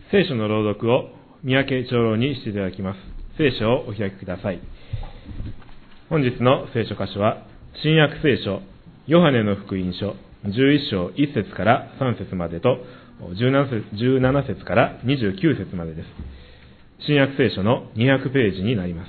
聖書の朗読を三宅長老にしていただきます。聖書をお開きください。本日の聖書箇所は新約聖書ヨハネの福音書11章1節から3節までと17節から29節までです。新約聖書の200ページになります。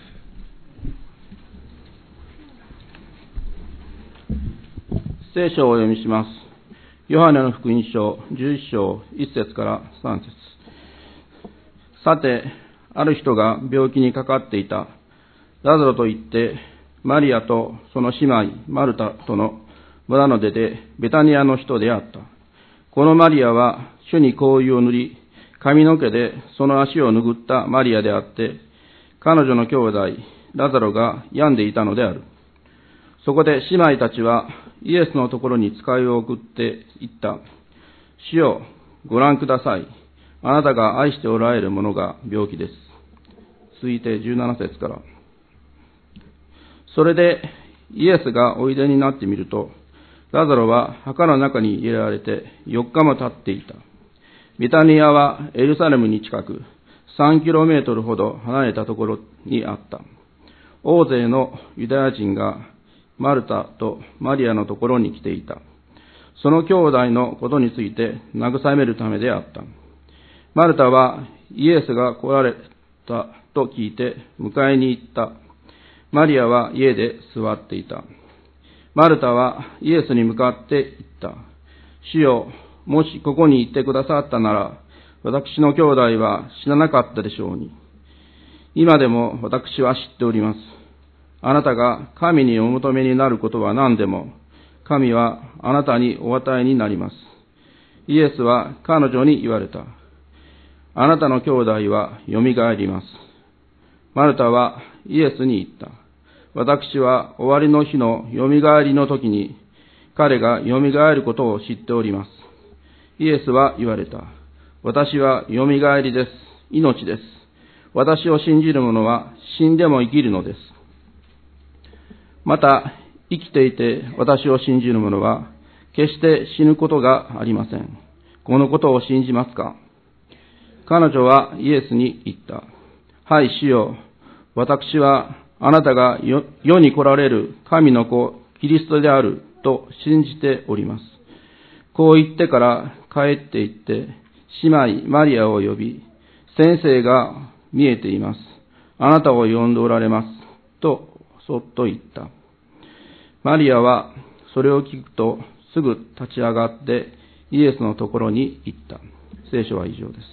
聖書をお読みします。ヨハネの福音書11章1節から3節。さて、ある人が病気にかかっていた。ラザロといって、マリアとその姉妹マルタとの村の出でベタニアの人であった。このマリアは主に香油を塗り、髪の毛でその足を拭ったマリアであって、彼女の兄弟ラザロが病んでいたのである。そこで姉妹たちはイエスのところに使いを送って言った。主よ、ご覧ください。あなたが愛しておられる者が病気です。続いて17節から。それでイエスがおいでになってみると、ラザロは墓の中に入れられて4日も経っていた。ベタニアはエルサレムに近く3キロメートルほど離れたところにあった。大勢のユダヤ人がマルタとマリアのところに来ていた。その兄弟のことについて慰めるためであった。マルタはイエスが来られたと聞いて迎えに行った。マリアは家で座っていた。マルタはイエスに向かって言った。主よ、もしここに行ってくださったなら、私の兄弟は死ななかったでしょうに。今でも私は知っております。あなたが神にお求めになることは何でも、神はあなたにお与えになります。イエスは彼女に言われた。あなたの兄弟はよみがえります。マルタはイエスに言った。私は終わりの日のよみがえりの時に彼がよみがえることを知っております。イエスは言われた。私はよみがえりです。命です。私を信じる者は死んでも生きるのです。また生きていて私を信じる者は決して死ぬことがありません。このことを信じますか？彼女はイエスに言った。はい、主よ。私はあなたが世に来られる神の子、キリストであると信じております。こう言ってから帰って行って、姉妹マリアを呼び、先生が見えています。あなたを呼んでおられます。とそっと言った。マリアはそれを聞くとすぐ立ち上がってイエスのところに行った。聖書は以上です。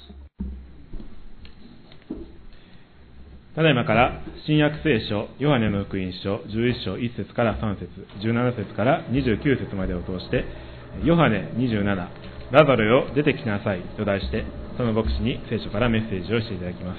ただいまから新約聖書ヨハネの福音書11章1節から3節17節から29節までを通してヨハネ27ラザロよ出てきなさいと題してその牧師に聖書からメッセージをしていただきます。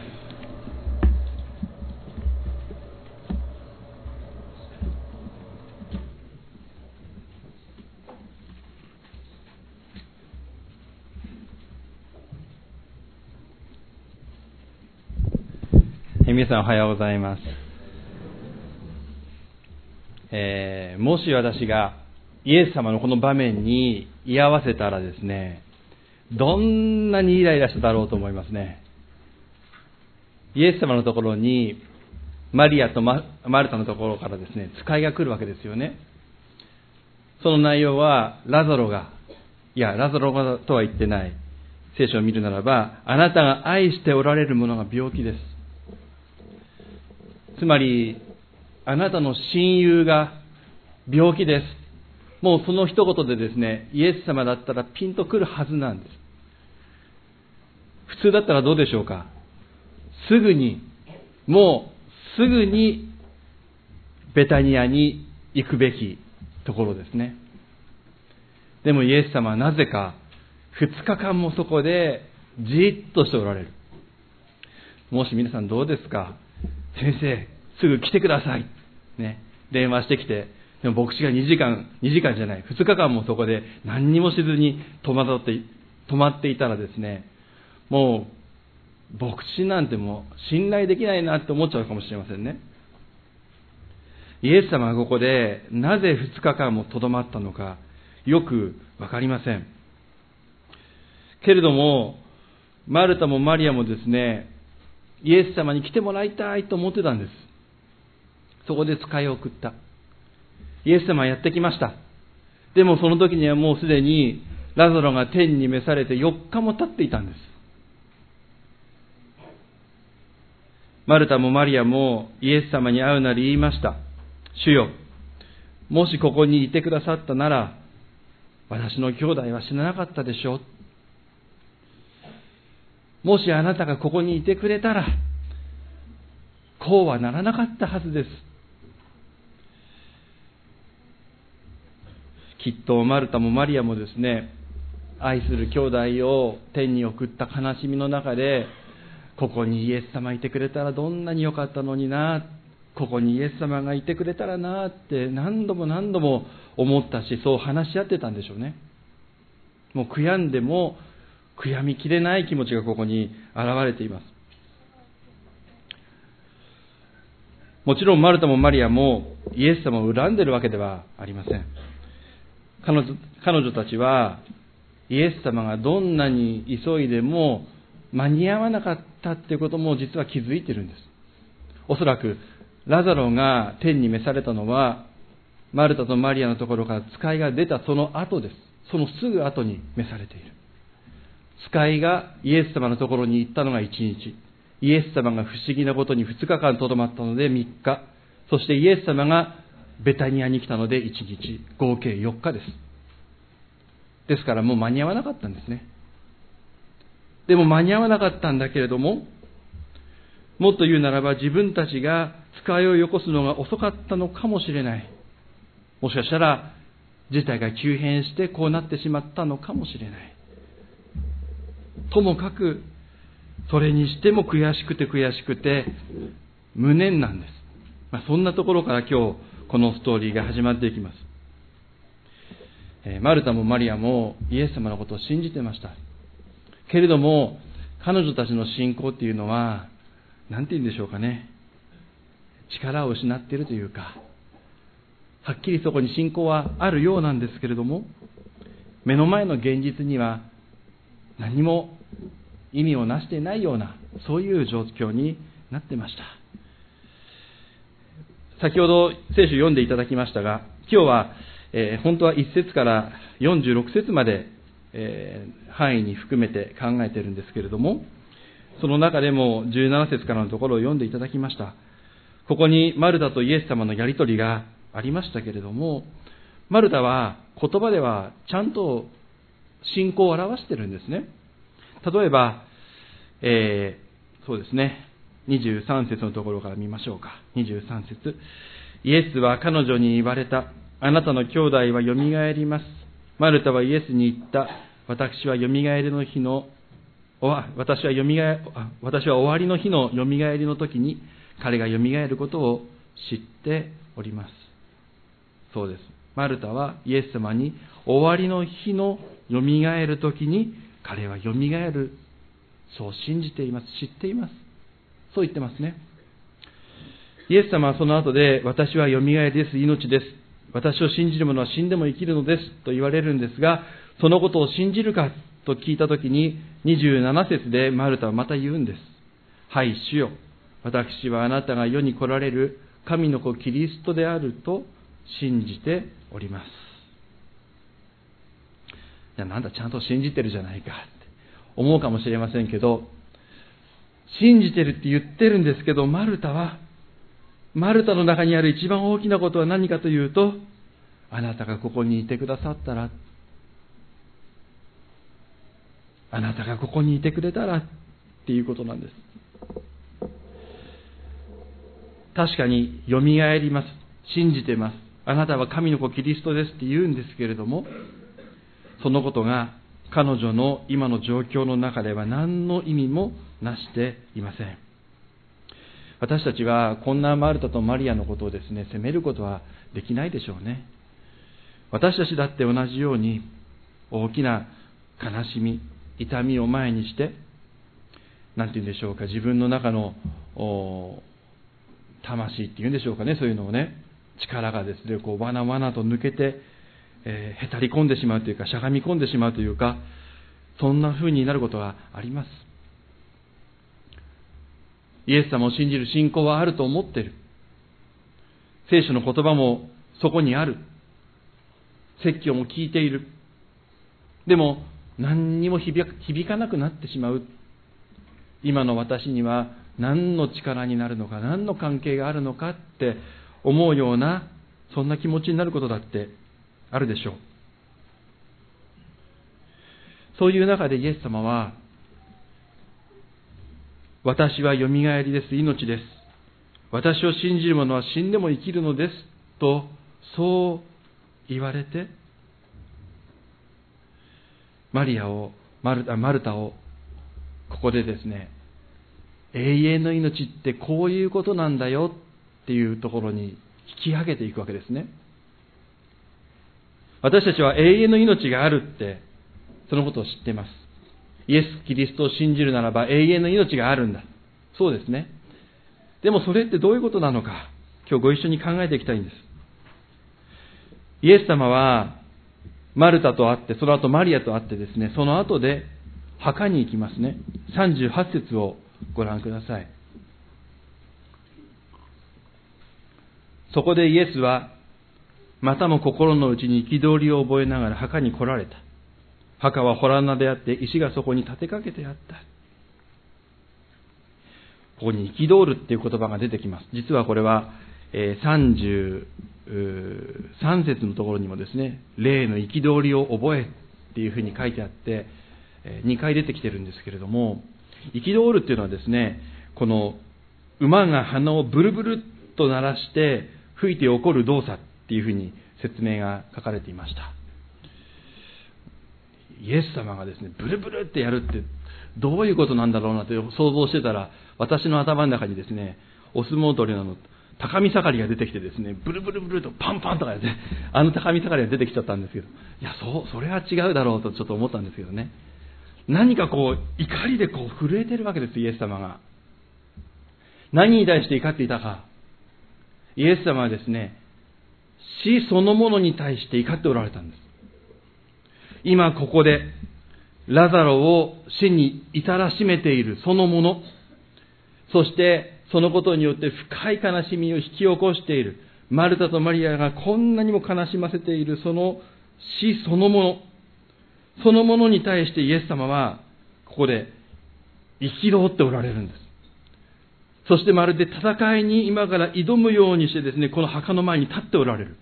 皆さんおはようございます。もし私がイエス様のこの場面に居合わせたらですね、どんなにイライラしただろうと思いますね。イエス様のところにマリアとマルタのところからですね、使いが来るわけですよね。その内容はラザロがとは言ってない。聖書を見るならば、あなたが愛しておられる者が病気です。つまり、あなたの親友が病気です。もうその一言でですね、イエス様だったらピンとくるはずなんです。普通だったらどうでしょうか。もうすぐにベタニアに行くべきところですね。でもイエス様はなぜか2日間もそこでじっとしておられる。もし皆さんどうですか。先生、すぐ来てください。ね、電話してきて、でも牧師が2時間じゃない、2日間もそこで何にもしずに止まっていたらですね、もう牧師なんてもう信頼できないなって思っちゃうかもしれませんね。イエス様がここでなぜ2日間もとどまったのかよくわかりません。けれどもマルタもマリアもですね、イエス様に来てもらいたいと思ってたんです。そこで使いを送った。イエス様はやってきました。でもその時にはもうすでにラザロが天に召されて4日も経っていたんです。マルタもマリアもイエス様に会うなり言いました。主よ、もしここにいてくださったなら、私の兄弟は死ななかったでしょう。もしあなたがここにいてくれたら、こうはならなかったはずです。きっとマルタもマリアもですね、愛する兄弟を天に送った悲しみの中で、ここにイエス様いてくれたらどんなに良かったのにな、ここにイエス様がいてくれたらなって何度も何度も思ったし、そう話し合ってたんでしょうね。もう悔やんでも悔やみきれない気持ちがここに現れています。もちろんマルタもマリアもイエス様を恨んでいるわけではありません。彼女たちはイエス様がどんなに急いでも間に合わなかったっていうことも実は気づいているんです。おそらくラザロが天に召されたのはマルタとマリアのところから使いが出たその後です。そのすぐ後に召されている。使いがイエス様のところに行ったのが1日、イエス様が不思議なことに2日間とどまったので3日、そしてイエス様がベタニアに来たので1日、合計4日です。ですからもう間に合わなかったんですね。でも間に合わなかったんだけれども、もっと言うならば自分たちが使いをよこすのが遅かったのかもしれない。もしかしたら事態が急変してこうなってしまったのかもしれない。ともかくそれにしても悔しくて無念なんです。そんなところから今日このストーリーが始まっていきます。マルタもマリアもイエス様のことを信じてました。けれども彼女たちの信仰っていうのは何て言うんでしょうかね、力を失っているというか、はっきりそこに信仰はあるようなんですけれども、目の前の現実には何も意味をなしていないような、そういう状況になってました。先ほど聖書を読んでいただきましたが、今日は、本当は1節から46節まで、範囲に含めて考えているんですけれども、その中でも17節からのところを読んでいただきました。ここにマルタとイエス様のやり取りがありましたけれども、マルタは言葉ではちゃんと信仰を表しているんですね。例えば、そうですね、23節のところから見ましょうか。23節、イエスは彼女に言われた。あなたの兄弟はよみがえります。マルタはイエスに言った。私はよみがえりの日の私は終わりの日のよみがえりの時に彼がよみがえることを知っております。そうです。マルタはイエス様に終わりの日のよみがえる時に彼はよみがえる、そう信じています。知っています。そう言ってますね。イエス様はその後で、私はよみがえりです、命です。私を信じる者は死んでも生きるのですと言われるんですが、そのことを信じるかと聞いたときに、27節でマルタはまた言うんです。はい、主よ。私はあなたが世に来られる神の子キリストであると信じております。いや、なんだ、ちゃんと信じてるじゃないかって思うかもしれませんけど、信じてるって言ってるんですけど、マルタの中にある一番大きなことは何かというと、あなたがここにいてくださったら、あなたがここにいてくれたらっていうことなんです。確かによみがえります。信じてます。あなたは神の子キリストですって言うんですけれども、そのことが彼女の今の状況の中では何の意味もなしていません。私たちはこんなマルタとマリアのことをですね、責めることはできないでしょうね。私たちだって同じように大きな悲しみ、痛みを前にして、なんて言うんでしょうか、自分の中の魂っていうんでしょうかね、そういうのをね、力がですね、わなわなと抜けて、へたり込んでしまうというか、しゃがみ込んでしまうというか、そんな風になることがあります。 イエス様を信じる信仰はあると思っている。聖書の言葉もそこにある。説教も聞いている。でも何にも響かなくなってしまう。今の私には何の力になるのか、何の関係があるのかって思うような、そんな気持ちになることだってあるでしょう。そういう中でイエス様は、私はよみがえりです、命です。私を信じる者は死んでも生きるのですと、そう言われて、マルタをここでですね、永遠の命ってこういうことなんだよっていうところに引き上げていくわけですね。私たちは永遠の命があるってそのことを知っています。イエス・キリストを信じるならば永遠の命があるんだ。そうですね。でもそれってどういうことなのか、今日ご一緒に考えていきたいんです。イエス様はマルタと会って、その後マリアと会ってですね、その後で墓に行きますね。38節をご覧ください。そこでイエスはまたも心の内に憤りを覚えながら墓に来られた。墓は洞穴であって石がそこに立てかけてあった。ここに憤るっていう言葉が出てきます。実はこれは33節のところにもですね、霊の憤りを覚えっていうふうに書いてあって2回出てきてるんですけれども、憤るっていうのはですね、この馬が鼻をブルブルっと鳴らして吹いて起こる動作っていうふうに説明が書かれていました。イエス様がですね、ブルブルってやるってどういうことなんだろうなって想像してたら、私の頭の中にですね、お相撲取りの高見盛りが出てきてですね、ブルブルブルとパンパンとかですね、高見盛りが出てきちゃったんですけど、いや、それは違うだろうとちょっと思ったんですけどね。何かこう、怒りでこう震えてるわけです、イエス様が。何に対して怒っていたか。イエス様はですね、死そのものに対して怒っておられたんです。今ここで、ラザロを死に至らしめているそのもの、そしてそのことによって深い悲しみを引き起こしている、マルタとマリアがこんなにも悲しませているその死そのもの、そのものに対してイエス様はここで憤っておられるんです。そしてまるで戦いに今から挑むようにしてですね、この墓の前に立っておられる。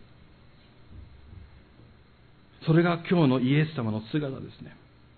それが今日のイエス様の姿ですね。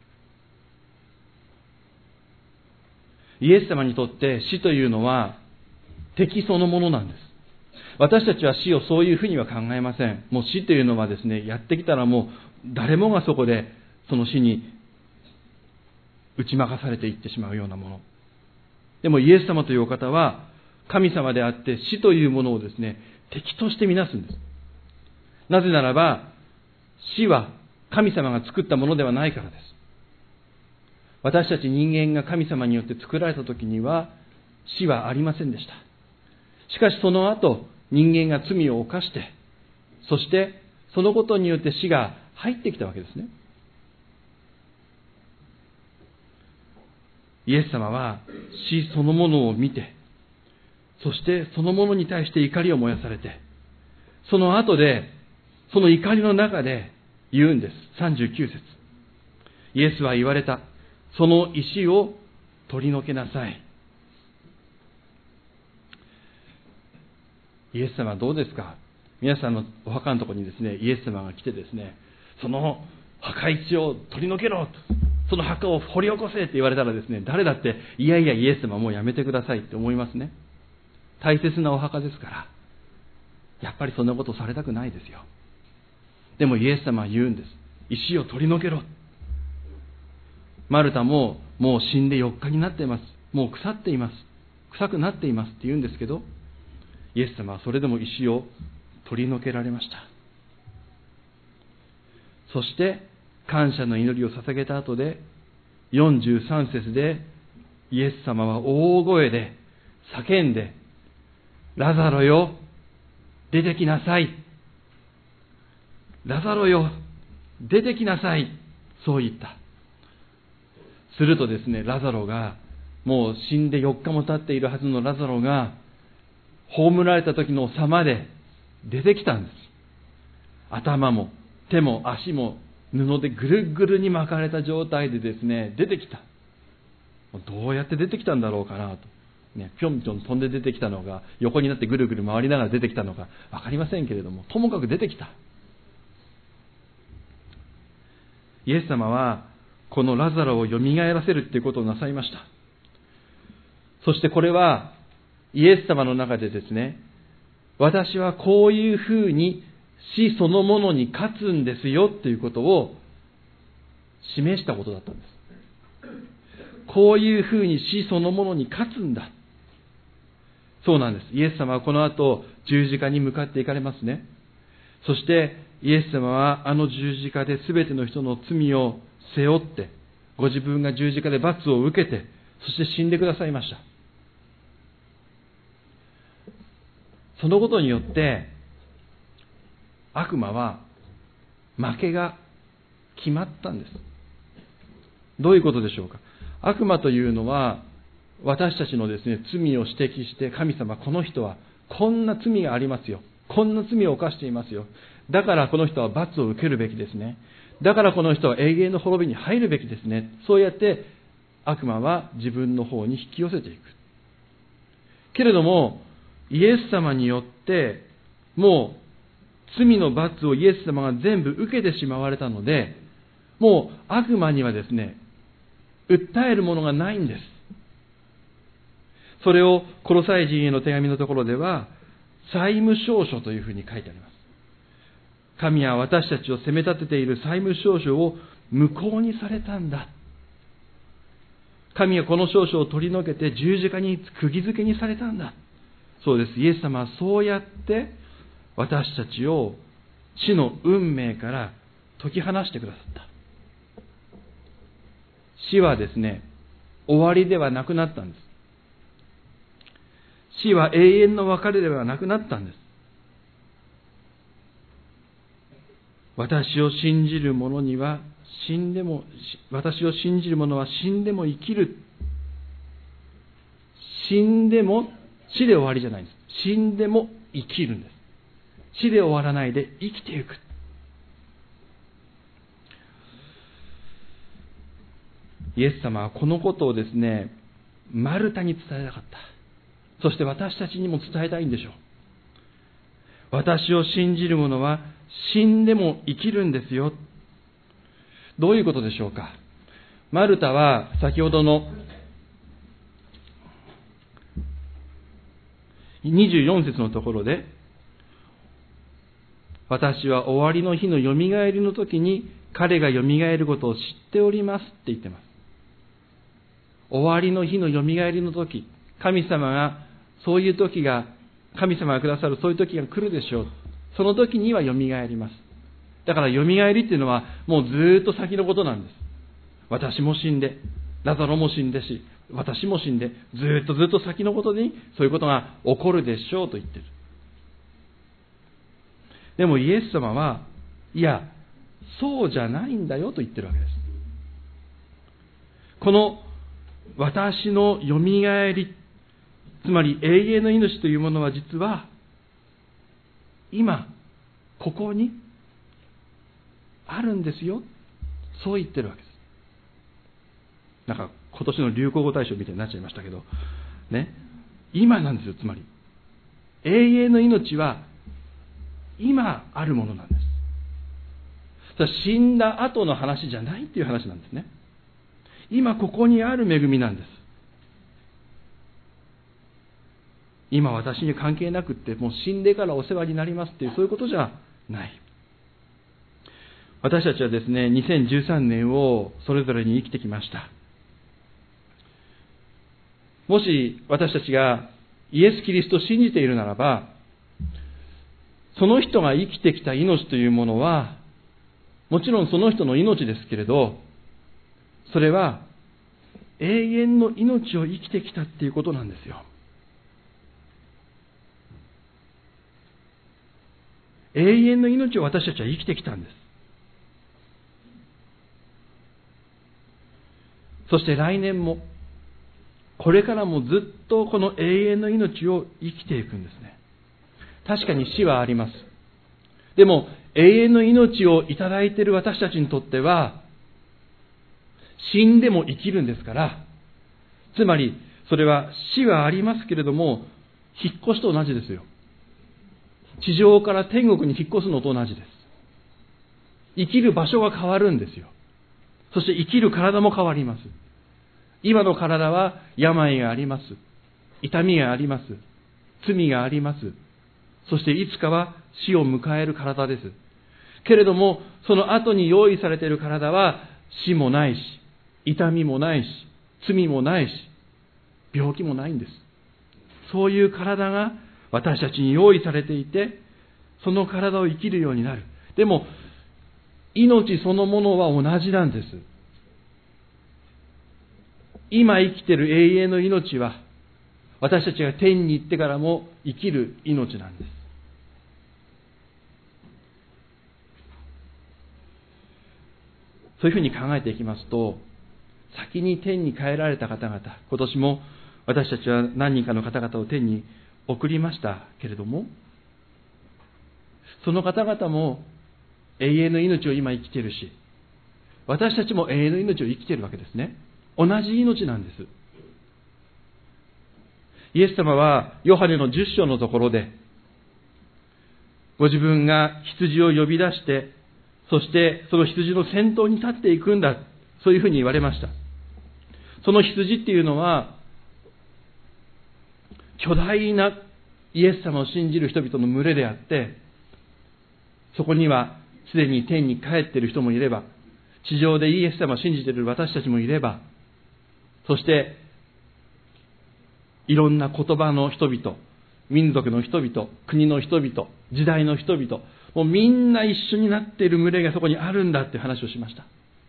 イエス様にとって死というのは敵そのものなんです。私たちは死をそういうふうには考えません。もう死というのはですね、やってきたらもう誰もがそこでその死に打ち負かされていってしまうようなもの。でもイエス様というお方は神様であって死というものをですね、敵として見なすんです。なぜならば死は神様が作ったものではないからです。私たち人間が神様によって作られた時には死はありませんでした。しかしその後人間が罪を犯して、そしてそのことによって死が入ってきたわけですね。イエス様は死そのものを見て、そしてそのものに対して怒りを燃やされて、その後でその怒りの中で言うんです。39節。イエスは言われた。その石を取り除けなさい。イエス様はどうですか？皆さんのお墓のところにですね、イエス様が来てですね、その墓石を取り除けろと、その墓を掘り起こせって言われたらですね、誰だっていやいやイエス様もうやめてくださいって思いますね。大切なお墓ですから、やっぱりそんなことされたくないですよ。でもイエス様は言うんです。石を取り除けろ。マルタももう死んで4日になっています。もう腐っています。臭くなっていますって言うんですけど、イエス様はそれでも石を取り除けられました。そして感謝の祈りを捧げた後で43節でイエス様は大声で叫んで、ラザロよ出てきなさい、ラザロよ出てきなさい、そう言った。するとですね、ラザロがもう死んで4日も経っているはずのラザロが、葬られた時の様で出てきたんです。頭も手も足も布でぐるぐるに巻かれた状態でですね、出てきた。どうやって出てきたんだろうかなと。ね、ぴょんぴょん飛んで出てきたのが、横になってぐるぐる回りながら出てきたのか分かりませんけれども、ともかく出てきた。イエス様はこのラザロをよみがえらせるということをなさいました。そしてこれはイエス様の中でですね、私はこういうふうに死そのものに勝つんですよということを示したことだったんです。こういうふうに死そのものに勝つんだ。そうなんです。イエス様はこの後十字架に向かっていかれますね。そしてイエス様はあの十字架で全ての人の罪を背負って、ご自分が十字架で罰を受けて、そして死んでくださいました。そのことによって悪魔は負けが決まったんです。どういうことでしょうか。悪魔というのは私たちのですね、罪を指摘して、神様、この人はこんな罪がありますよ、こんな罪を犯していますよ、だからこの人は罰を受けるべきですね、だからこの人は永遠の滅びに入るべきですね、そうやって悪魔は自分の方に引き寄せていく。けれどもイエス様によってもう罪の罰をイエス様が全部受けてしまわれたので、もう悪魔にはですね、訴えるものがないんです。それをコロサイ人への手紙のところでは債務証書というふうに書いてあります。神は私たちを責め立てている債務証書を無効にされたんだ。神はこの証書を取り除けて十字架に釘付けにされたんだ。そうです。イエス様はそうやって私たちを死の運命から解き放してくださった。死はですね、終わりではなくなったんです。死は永遠の別れではなくなったんです。私を信じる者には死んでも、私を信じる者は死んでも生きる。死んでも、死で終わりじゃないんです。死んでも生きるんです。死で終わらないで生きていく。イエス様はこのことをですね、マルタに伝えたかった。そして私たちにも伝えたいんでしょう。私を信じる者は死んでも生きるんですよ。どういうことでしょうか。マルタは先ほどの24節のところで、私は終わりの日のよみがえりの時に彼がよみがえることを知っておりますって言ってます。終わりの日のよみがえりの時、神様がそういう時が、神様がくださるそういう時が来るでしょう。その時にはよみがえります。だからよみがえりっていうのはもうずっと先のことなんです。私も死んで、ラザロも死んでし、私も死んで、ずっと先のことにそういうことが起こるでしょうと言ってる。でもイエス様は、いや、そうじゃないんだよと言ってるわけです。この私のよみがえり、つまり永遠の命というものは実は今ここにあるんですよ、そう言ってるわけです。なんか今年の流行語大賞みたいになっちゃいましたけどね、今なんですよ。つまり永遠の命は今あるものなんです。それは死んだ後の話じゃないっていう話なんですね。今ここにある恵みなんです。今私に関係なくってもう死んでからお世話になりますっていう、そういうことじゃない。私たちはですね、2013年をそれぞれに生きてきました。もし私たちがイエス・キリストを信じているならば、その人が生きてきた命というものはもちろんその人の命ですけれど、それは永遠の命を生きてきたっていうことなんですよ。永遠の命を私たちは生きてきたんです。そして来年もこれからもずっとこの永遠の命を生きていくんですね。確かに死はあります。でも永遠の命をいただいている私たちにとっては、死んでも生きるんですから、つまりそれは死はありますけれども、引っ越しと同じですよ。地上から天国に引っ越すのと同じです。生きる場所が変わるんですよ。そして生きる体も変わります。今の体は病があります。痛みがあります。罪があります。そしていつかは死を迎える体です。けれども、その後に用意されている体は死もないし、痛みもないし、罪もないし、病気もないんです。そういう体が私たちに用意されていて、その体を生きるようになる。でも、命そのものは同じなんです。今生きている永遠の命は、私たちが天に行ってからも生きる命なんです。そういうふうに考えていきますと、先に天に帰られた方々、今年も私たちは何人かの方々を天に送りましたけれども、その方々も永遠の命を今生きているし、私たちも永遠の命を生きているわけですね。同じ命なんです。イエス様はヨハネの10章のところで、ご自分が羊を呼び出して、そしてその羊の先頭に立っていくんだ、そういうふうに言われました。その羊っていうのは、巨大なイエス様を信じる人々の群れであって、そこにはすでに天に帰っている人もいれば、地上でイエス様を信じている私たちもいれば、そしていろんな言葉の人々、民族の人々、国の人々、時代の人々、もうみんな一緒になっている群れがそこにあるんだっていう話をしました。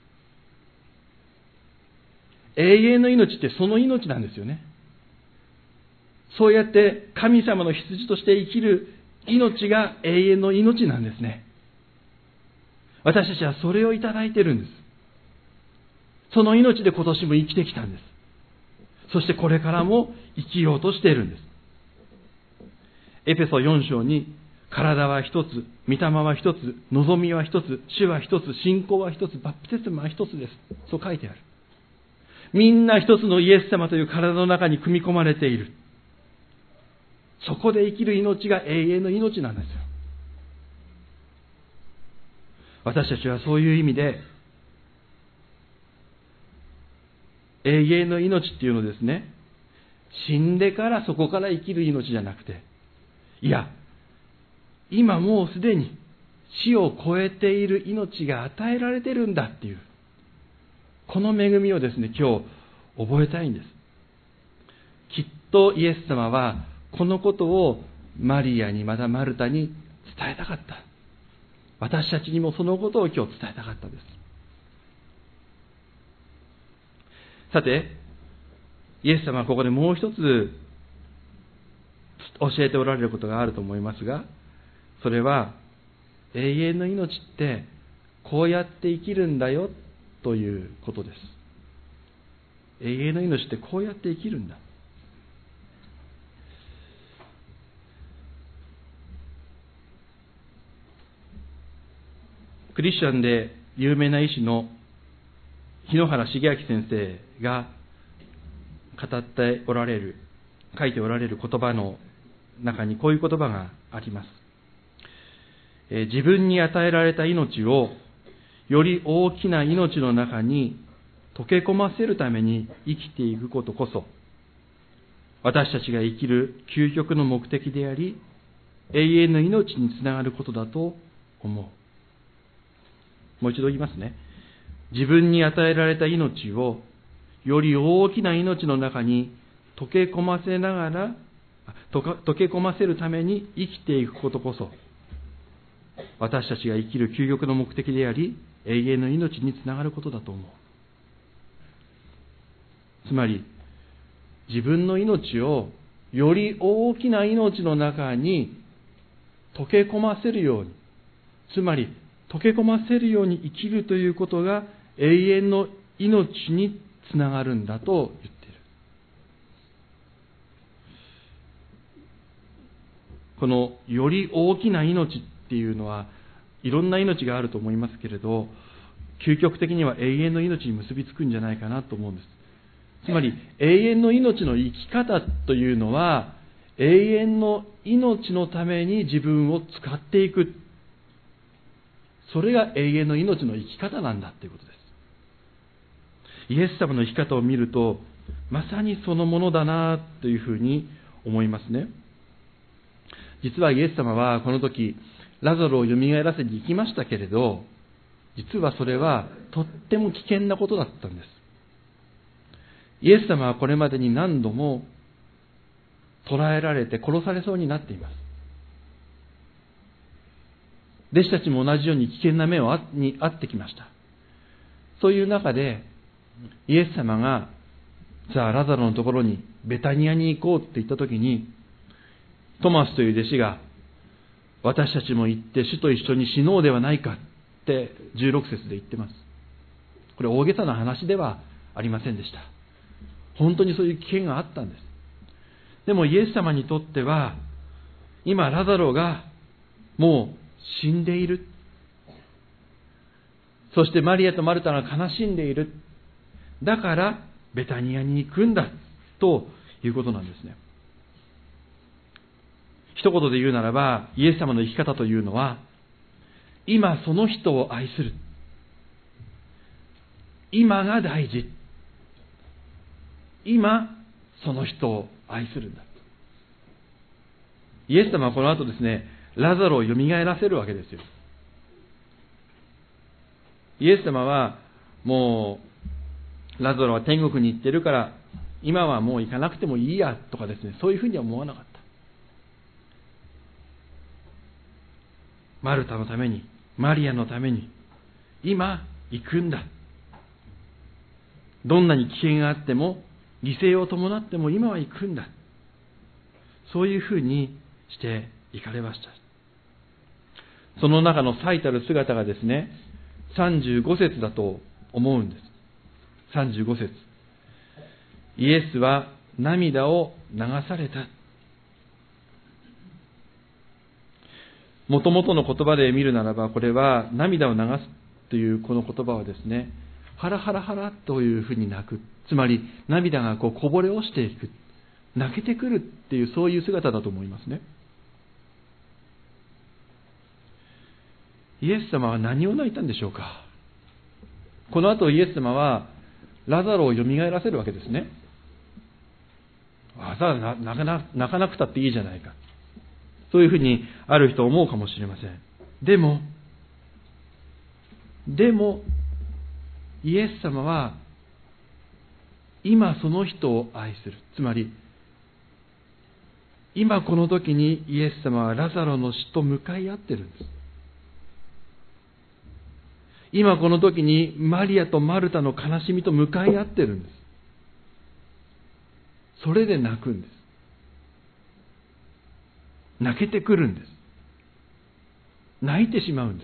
永遠の命ってその命なんですよね。そうやって神様の羊として生きる命が永遠の命なんですね。私たちはそれをいただいているんです。その命で今年も生きてきたんです。そしてこれからも生きようとしているんです。エペソ4章に、体は一つ、御霊は一つ、望みは一つ、主は一つ、信仰は一つ、バプテスマは一つです。そう書いてある。みんな一つのイエス様という体の中に組み込まれている。そこで生きる命が永遠の命なんですよ。私たちはそういう意味で、永遠の命っていうのですね、死んでからそこから生きる命じゃなくて、いや、今もうすでに死を超えている命が与えられてるんだっていう、この恵みをですね、今日覚えたいんです。きっとイエス様はこのことをマリアにまたマルタに伝えたかった。私たちにもそのことを今日伝えたかったです。さて、イエス様はここでもう一つ教えておられることがあると思いますが、それは永遠の命ってこうやって生きるんだよということです。永遠の命ってこうやって生きるんだ。クリスチャンで有名な医師の日野原茂明先生が語っておられる、書いておられる言葉の中にこういう言葉があります。自分に与えられた命をより大きな命の中に溶け込ませるために生きていくことこそ、私たちが生きる究極の目的であり、永遠の命につながることだと思う。もう一度言いますね。自分に与えられた命をより大きな命の中に溶け込ませながら、溶け込ませるために生きていくことこそ、私たちが生きる究極の目的であり、永遠の命につながることだと思う。つまり、自分の命をより大きな命の中に溶け込ませるように、つまり溶け込ませるように生きるということが永遠の命につながるんだと言っている。 このより大きな命っていうのはいろんな命があると思いますけれど、究極的には永遠の命に結びつくんじゃないかなと思うんです。つまり永遠の命の生き方というのは、永遠の命のために自分を使っていく、それが永遠の命の生き方なんだということです。イエス様の生き方を見ると、まさにそのものだなというふうに思いますね。実はイエス様はこの時ラザロをよみがえらせに行きましたけれど、実はそれはとっても危険なことだったんです。イエス様はこれまでに何度も捕らえられて殺されそうになっています。弟子たちも同じように危険な目に遭ってきました。そういう中でイエス様がさあラザロのところにベタニアに行こうって言ったときに、トマスという弟子が、私たちも行って主と一緒に死のうではないかって16節で言ってます。これ大げさな話ではありませんでした。本当にそういう危険があったんです。でもイエス様にとっては、今ラザロがもう死んでいる。そしてマリアとマルタが悲しんでいる。だからベタニアに行くんだということなんですね。一言で言うならば、イエス様の生き方というのは、今その人を愛する。今が大事。今その人を愛するんだ。イエス様はこの後ですね、ラザロをよみがえらせるわけですよ。イエス様はもうラザロは天国に行ってるから今はもう行かなくてもいいやとかですね、そういうふうには思わなかった。マルタのために、マリアのために今行くんだ。どんなに危険があっても犠牲を伴っても今は行くんだ。そういうふうにして行かれました。その中の最たる姿がですね、35節だと思うんです。35節。イエスは涙を流された。もともとの言葉で見るならば、これは涙を流すというこの言葉はですね、ハラハラハラというふうに泣く。つまり涙がこぼれ落ちていく。泣けてくるっていう、そういう姿だと思いますね。イエス様は何を泣いたんでしょうか。この後イエス様はラザロをよみがえらせるわけですね。わざわざ泣かなくたっていいじゃないか。そういうふうにある人は思うかもしれません。でもイエス様は今その人を愛する。つまり今この時にイエス様はラザロの死と向かい合ってるんです。今この時にマリアとマルタの悲しみと向かい合ってるんです。それで泣くんです。泣けてくるんです。泣いてしまうんです。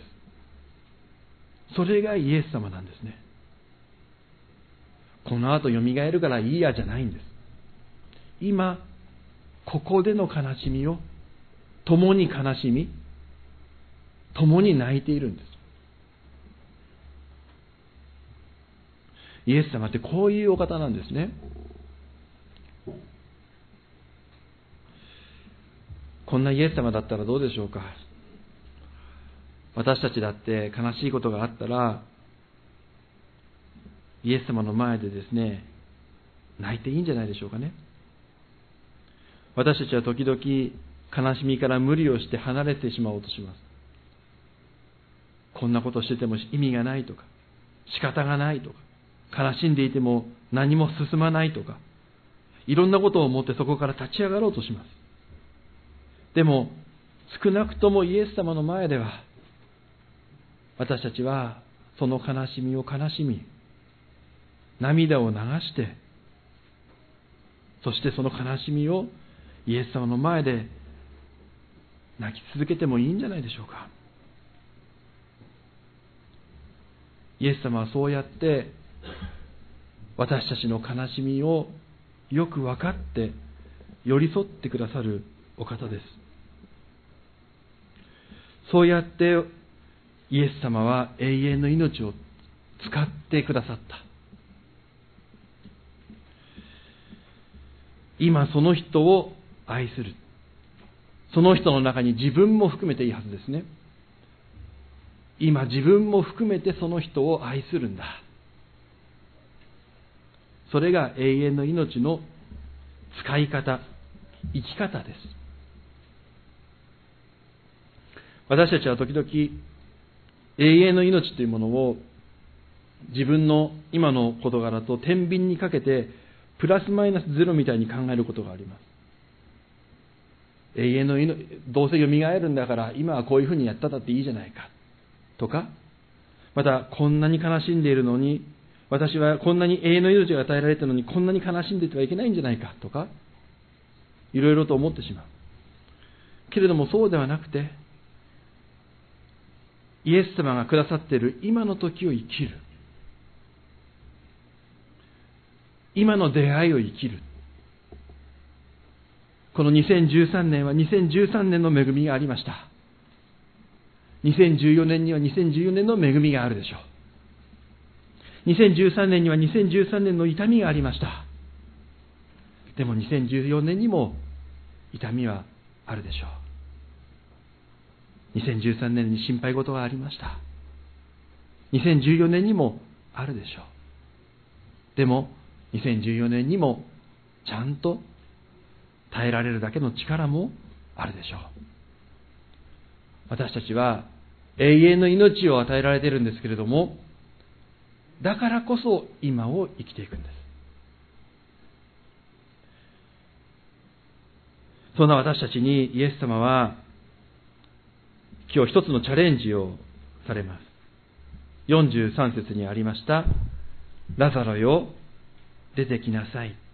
それがイエス様なんですね。この後よみがえるからいいやじゃないんです。今ここでの悲しみを共に悲しみ、共に泣いているんです。イエス様ってこういうお方なんですね。こんなイエス様だったらどうでしょうか。私たちだって悲しいことがあったらイエス様の前でですね、泣いていいんじゃないでしょうかね。私たちは時々悲しみから無理をして離れてしまおうとします。こんなことしてても意味がないとか、仕方がないとか、悲しんでいても何も進まないとか、いろんなことを思ってそこから立ち上がろうとします。でも少なくともイエス様の前では私たちはその悲しみを悲しみ、涙を流して、そしてその悲しみをイエス様の前で泣き続けてもいいんじゃないでしょうか。イエス様はそうやって私たちの悲しみをよく分かって寄り添ってくださるお方です。 そうやってイエス様は永遠の命を使ってくださった。今その人を愛する。その人の中に自分も含めていいはずですね。今自分も含めてその人を愛するんだ。それが永遠の命の使い方、生き方です。私たちは時々永遠の命というものを自分の今の事柄と天秤にかけてプラスマイナスゼロみたいに考えることがあります。永遠の命、どうせ蘇るんだから今はこういうふうにやったっていいじゃないかとか、またこんなに悲しんでいるのに、私はこんなに永遠の命が与えられたのにこんなに悲しんでいてはいけないんじゃないかとか、いろいろと思ってしまう。けれどもそうではなくて、イエス様がくださっている今の時を生きる。今の出会いを生きる。この2013年は2013年の恵みがありました。2014年には2014年の恵みがあるでしょう。2013年には2013年の痛みがありました。でも2014年にも痛みはあるでしょう。2013年に心配事がありました。2014年にもあるでしょう。でも2014年にもちゃんと耐えられるだけの力もあるでしょう。私たちは永遠の命を与えられているんですけれども、だからこそ今を生きていくんです。そんな私たちにイエス様は今日一つのチャレンジをされます。43節にありました、ラザロよ、出てきなさい。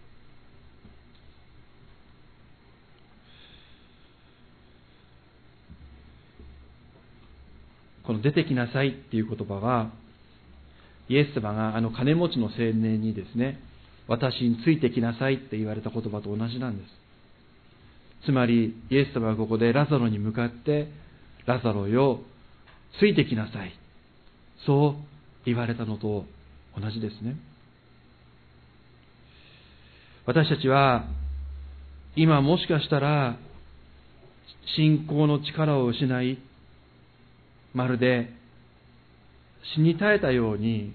この出てきなさいっていう言葉は、イエス様があの金持ちの青年にですね、私についてきなさいって言われた言葉と同じなんです。つまりイエス様はここでラザロに向かって、ラザロよ、ついてきなさい、そう言われたのと同じですね。私たちは今もしかしたら信仰の力を失い、まるで死に絶えたように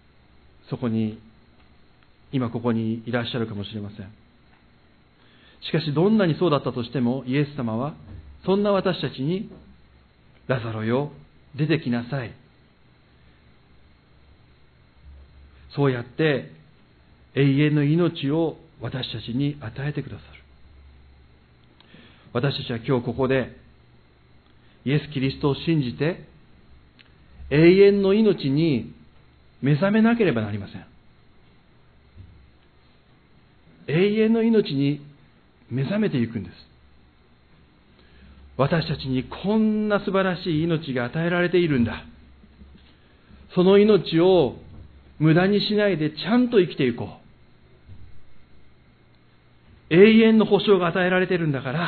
今ここにいらっしゃるかもしれません。しかしどんなにそうだったとしても、イエス様はそんな私たちに、ラザロよ、出てきなさい、そうやって永遠の命を私たちに与えてくださる。私たちは今日ここでイエス・キリストを信じて永遠の命に目覚めなければなりません。永遠の命に目覚めていくんです。私たちにこんな素晴らしい命が与えられているんだ。その命を無駄にしないでちゃんと生きていこう。永遠の保証が与えられているんだから、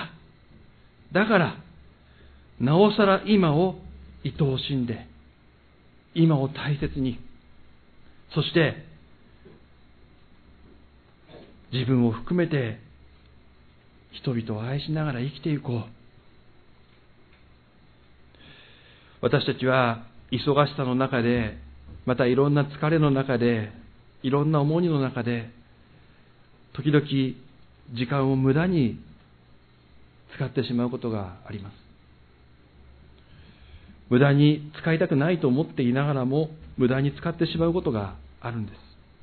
なおさら今を愛おしんで、今を大切に、そして自分を含めて人々を愛しながら生きていこう。私たちは忙しさの中で、またいろんな疲れの中で、いろんな重荷の中で、時々時間を無駄に使ってしまうことがあります。無駄に使いたくないと思っていながらも、無駄に使ってしまうことがあるんです。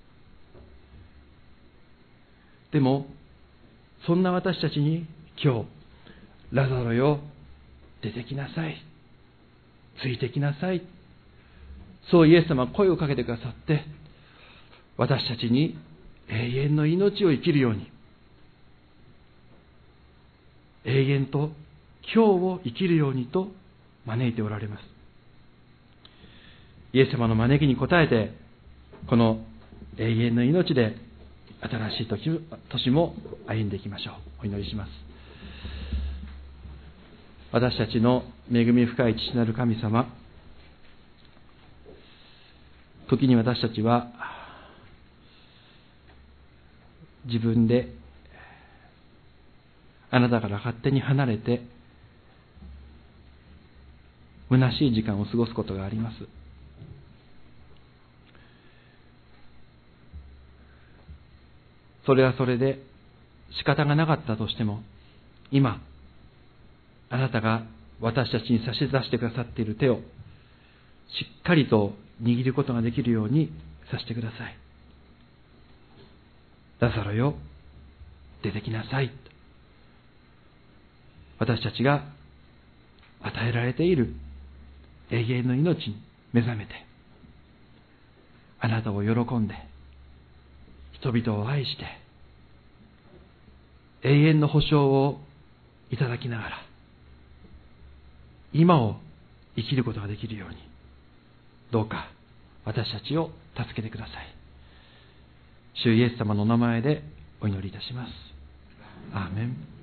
でもそんな私たちに今日、ラザロよ、出てきなさい、ついてきなさい、そうイエス様は声をかけてくださって、私たちに永遠の命を生きるように、永遠と今日を生きるようにと招いておられます。イエス様の招きに応えて、この永遠の命で新しい年も歩んでいきましょう。お祈りします。 私たちの恵み深い父なる神様、時に私たちは自分であなたから勝手に離れて虚しい時間を過ごすことがあります。それはそれで仕方がなかったとしても、今あなたが私たちに差し出してくださっている手をしっかりと握ることができるようにさせてください。ラザロよ、出てきなさい。私たちが与えられている永遠の命に目覚めて、あなたを喜んで、人々を愛して、永遠の保証をいただきながら、今を生きることができるように、どうか私たちを助けてください。主イエス様のお名前でお祈りいたします。アーメン。